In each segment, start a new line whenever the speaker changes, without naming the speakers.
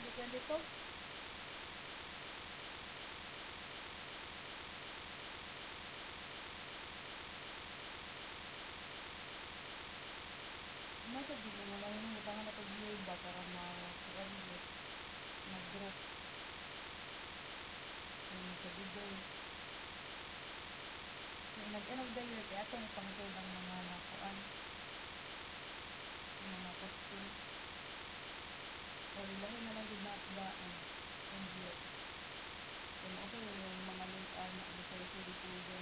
2022. Nasa di mo nga lang butangan na pag ba para ma-kuan gyud mag-group kung sa biday. Kung nag-end of the year, kaya ito may pangkod ang mga nakuan, ang mga costume. Pero lahi na lang din na daan ang year. Kung ako yung mga link na before ko December.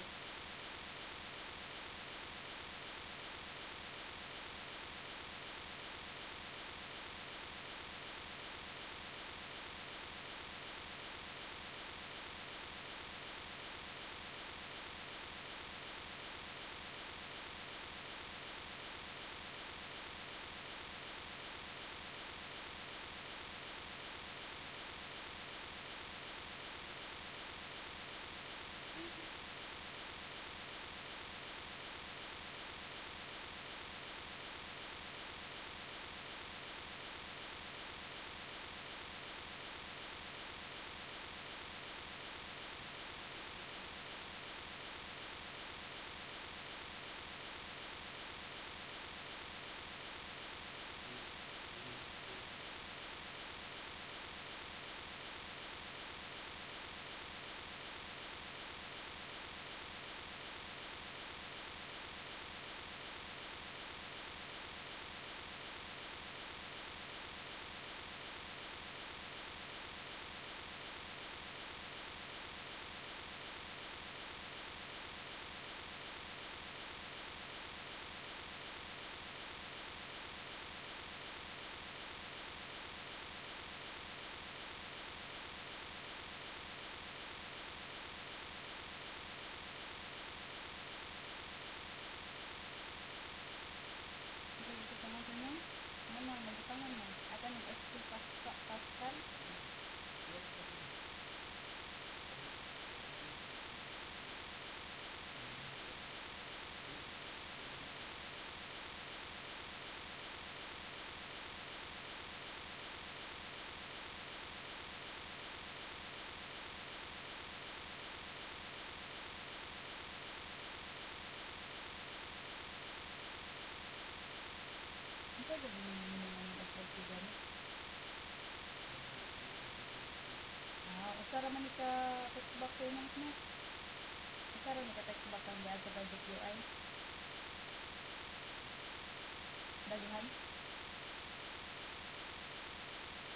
Nagbutangan ko nun. Ano, nagbutangan mo. Ata nag-SP Pascal. Ito gawin mo naman ng SLP gani. Usara man ka text back payment mo. Usara ni ka text back ang daan sa budget UI. Daghan.